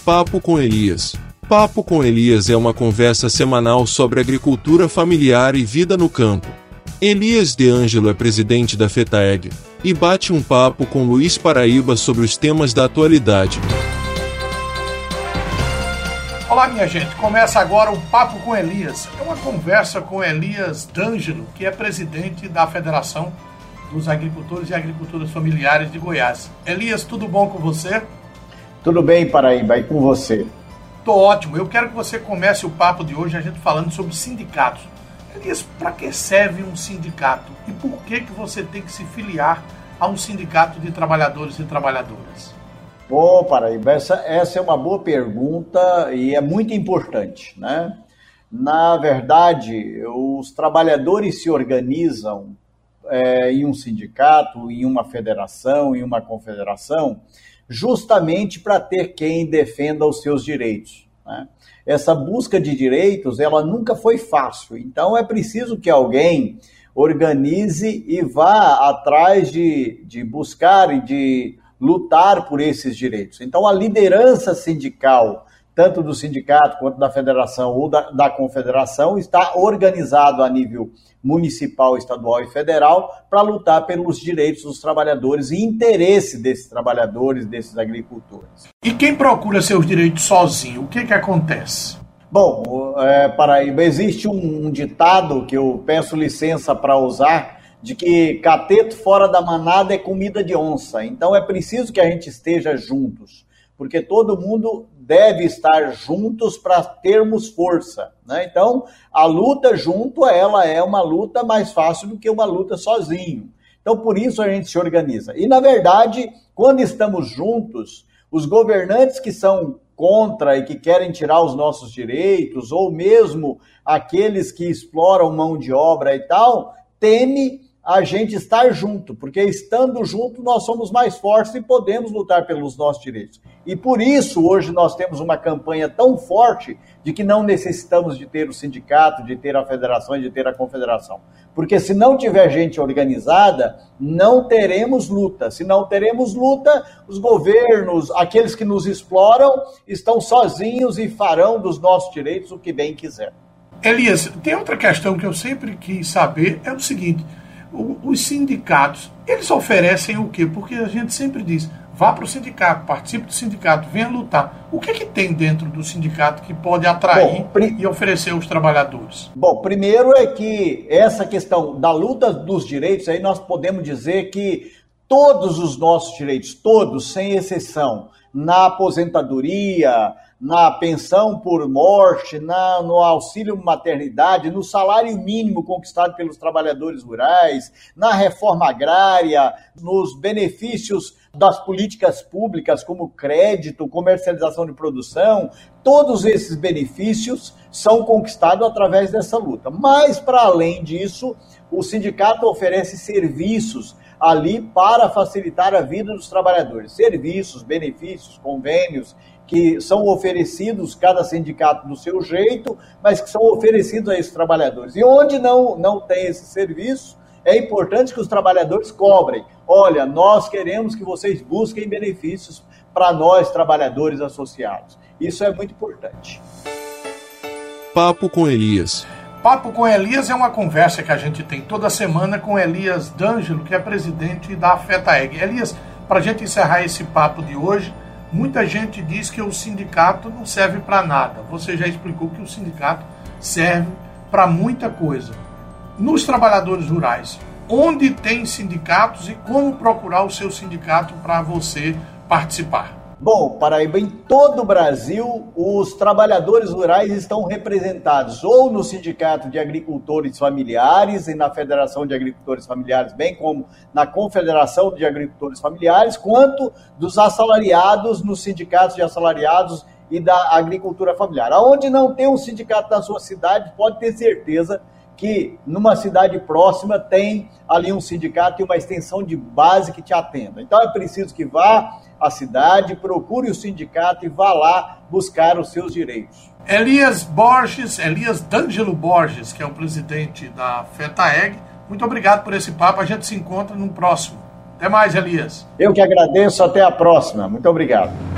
Papo com Elias. Papo com Elias é uma conversa semanal sobre agricultura familiar e vida no campo. Elias De Ângelo é presidente da FETAEG e bate um papo com Luiz Paraíba sobre os temas da atualidade. Olá, minha gente. Começa agora o Papo com Elias. É uma conversa com Elias De Ângelo, que é presidente da Federação dos Agricultores e Agricultoras Familiares de Goiás. Elias, tudo bom com você? Tudo bem, Paraíba, e com você? Tô ótimo. Eu quero que você comece o papo de hoje a gente falando sobre sindicatos. Elias, para que serve um sindicato e por que você tem que se filiar a um sindicato de trabalhadores e trabalhadoras? Bom, Paraíba, essa é uma boa pergunta e é muito importante, né? Na verdade, os trabalhadores se organizam em um sindicato, em uma federação, em uma confederação, justamente para ter quem defenda os seus direitos, né? Essa busca de direitos, ela nunca foi fácil, então é preciso que alguém organize e vá atrás de buscar e de lutar por esses direitos. Então a liderança sindical, tanto do sindicato quanto da federação ou da confederação, está organizado a nível municipal, estadual e federal para lutar pelos direitos dos trabalhadores e interesse desses trabalhadores, desses agricultores. E quem procura seus direitos sozinho, o que acontece? Bom, Paraíba, existe um ditado que eu peço licença para usar, de que cateto fora da manada é comida de onça. Então é preciso que a gente esteja juntos, porque todo mundo deve estar juntos para termos força, né? Então, a luta junto, ela é uma luta mais fácil do que uma luta sozinho. Então, por isso a gente se organiza. E, na verdade, quando estamos juntos, os governantes que são contra e que querem tirar os nossos direitos, ou mesmo aqueles que exploram mão de obra e tal, temem a gente estar junto, porque estando junto nós somos mais fortes e podemos lutar pelos nossos direitos. E por isso hoje nós temos uma campanha tão forte de que não necessitamos de ter o sindicato, de ter a federação e de ter a confederação. Porque se não tiver gente organizada, não teremos luta. Se não teremos luta, os governos, aqueles que nos exploram, estão sozinhos e farão dos nossos direitos o que bem quiser. Elias, tem outra questão que eu sempre quis saber, é o seguinte: os sindicatos, eles oferecem o quê? Porque a gente sempre diz, vá para o sindicato, participe do sindicato, venha lutar. O que tem dentro do sindicato que pode atrair e oferecer aos trabalhadores? Bom, primeiro é que essa questão da luta dos direitos, aí nós podemos dizer que todos os nossos direitos, todos, sem exceção, na aposentadoria, na pensão por morte, no auxílio maternidade, no salário mínimo conquistado pelos trabalhadores rurais, na reforma agrária, nos benefícios das políticas públicas como crédito, comercialização de produção, todos esses benefícios são conquistados através dessa luta. Mas, para além disso, o sindicato oferece serviços ali para facilitar a vida dos trabalhadores. Serviços, benefícios, convênios, que são oferecidos, cada sindicato do seu jeito, mas que são oferecidos a esses trabalhadores. E onde não tem esse serviço, é importante que os trabalhadores cobrem. Olha, nós queremos que vocês busquem benefícios para nós, trabalhadores associados. Isso é muito importante. Papo com Elias. Papo com Elias é uma conversa que a gente tem toda semana com Elias De Ângelo, que é presidente da FETAEG. Elias, para a gente encerrar esse papo de hoje, muita gente diz que o sindicato não serve para nada. Você já explicou que o sindicato serve para muita coisa. Nos trabalhadores rurais, onde tem sindicatos e como procurar o seu sindicato para você participar? Bom, Paraíba, em todo o Brasil, os trabalhadores rurais estão representados ou no Sindicato de Agricultores Familiares e na Federação de Agricultores Familiares, bem como na Confederação de Agricultores Familiares, quanto dos assalariados nos sindicatos de assalariados e da agricultura familiar. Aonde não tem um sindicato na sua cidade, pode ter certeza que numa cidade próxima tem ali um sindicato e uma extensão de base que te atenda. Então é preciso que vá à cidade, procure o sindicato e vá lá buscar os seus direitos. Elias De Ângelo Borges, que é o presidente da FETAEG, muito obrigado por esse papo, a gente se encontra no próximo. Até mais, Elias. Eu que agradeço, até a próxima. Muito obrigado.